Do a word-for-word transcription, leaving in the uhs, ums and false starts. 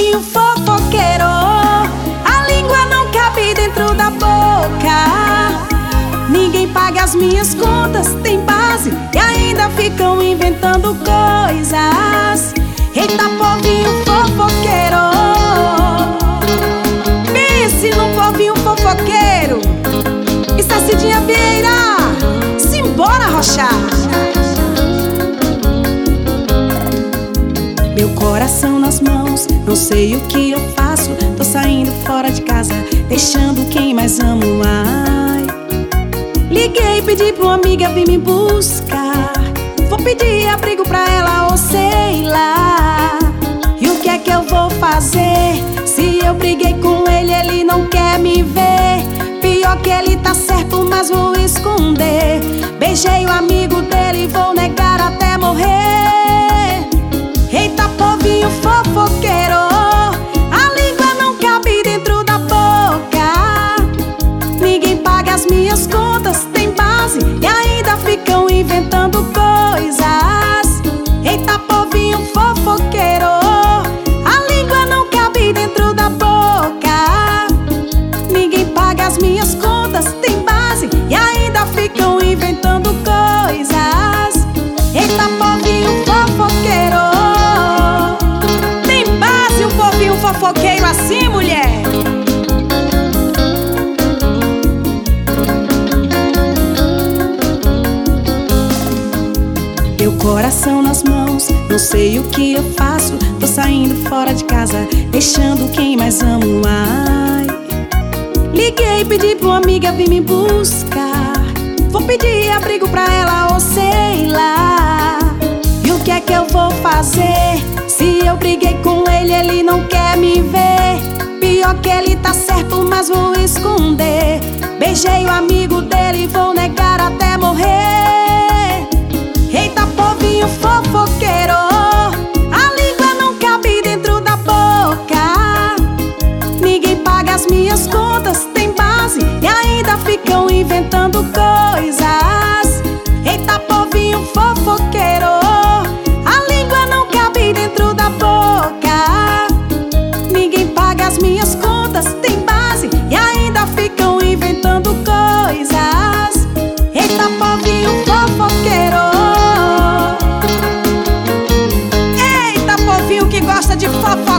povinho fofoqueiro, a língua não cabe dentro da boca. Ninguém paga as minhas contas, tem base e ainda ficam inventando coisas. Eita, povinho fofoqueiro, pense num povinho fofoqueiro. Isso é Cidinha Vieira, simbora rochar. Meu coração nas mãos, não sei o que eu faço. Tô saindo fora de casa, deixando quem mais amo. Ai, liguei, pedi pra uma amiga vir me buscar. Vou pedir abrigo pra ela ou sei lá. E o que é que eu vou fazer? Se eu briguei com ele, ele não quer me ver. Pior que ele tá certo, mas vou esconder. Beijei o amigo dele e vou negar até morrer. Eita, povinho fofoqueiro, a língua não cabe dentro da boca. Ninguém paga as minhas contas, tem base e ainda ficam inventando coisas. Eita, povinho fofoqueiro, a língua não cabe dentro da boca. Ninguém paga as minhas contas, tem base e ainda ficam inventando coisas. Eita, povinho fofoqueiro, fofoqueiro assim, mulher. Meu coração nas mãos, não sei o que eu faço. Tô saindo fora de casa, deixando quem mais amo. Ai, liguei, pedi pra uma amiga vir me buscar. Vou pedir abrigo pra ela ou sei lá. E o que é que eu vou fazer? Se eu briguei com ele, ele não quer me ver. Pior que ele tá certo, mas vou esconder. Beijei o amigo dele e vou negar até morrer. Eita, povinho fofoqueiro, a língua não cabe dentro da boca. Ninguém paga as minhas contas, tem base e ainda ficam inventando coisas. Eita, povinho fofoqueiro, dentro da boca. Ninguém paga as minhas contas, tem base e ainda ficam inventando coisas. Eita, povinho fofoqueiro, eita, povinho que gosta de fofoca.